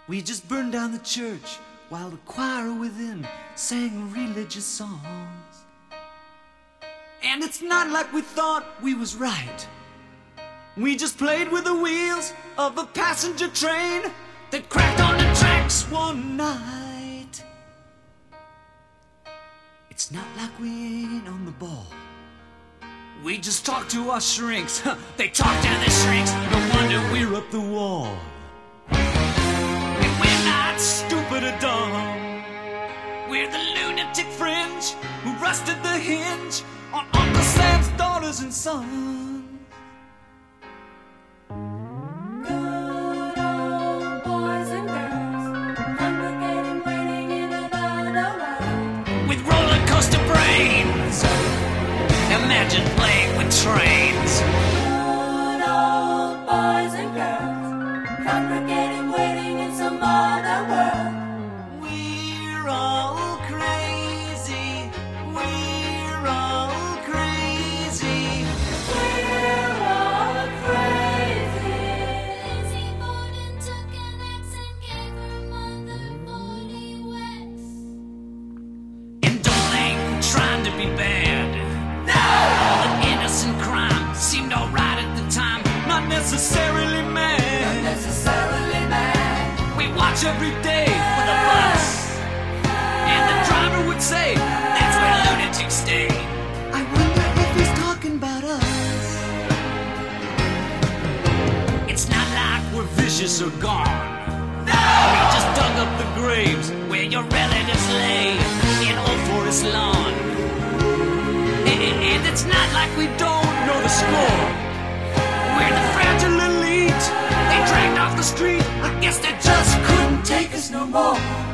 We just burned down the church while the choir within sang religious songs. And it's not like we thought we was right. We just played with the wheels of a passenger train that cracked on the tracks one night. It's not like we ain't on the ball. We just talk to our shrinks. They talk down the shrinks. No wonder we're up the wall. And we're not stupid or dumb. We're the lunatic fringe who rusted the hinge on Uncle Sam's daughters and sons. With roller coaster brains, imagine playing with trains. Good old boys and girls, congregating, waiting in some other world. We're all crazy. We're all crazy. We're all crazy. Lindsay Borden took an axe and gave her mother 40 whacks. And don't think we're trying to be bad. All the innocent crime seemed alright at the time. Not necessarily mad. Necessarily mad. We watch every day for the bus, and the driver would say, "That's where lunatics stay." I wonder if he's talking about us. It's not like we're vicious or gone. No! We just dug up the graves where your relatives lay in Old Forest Lawn. And it's not like we don't know the score. We're the fragile elite. They dragged off the street. I guess they just couldn't take us no more.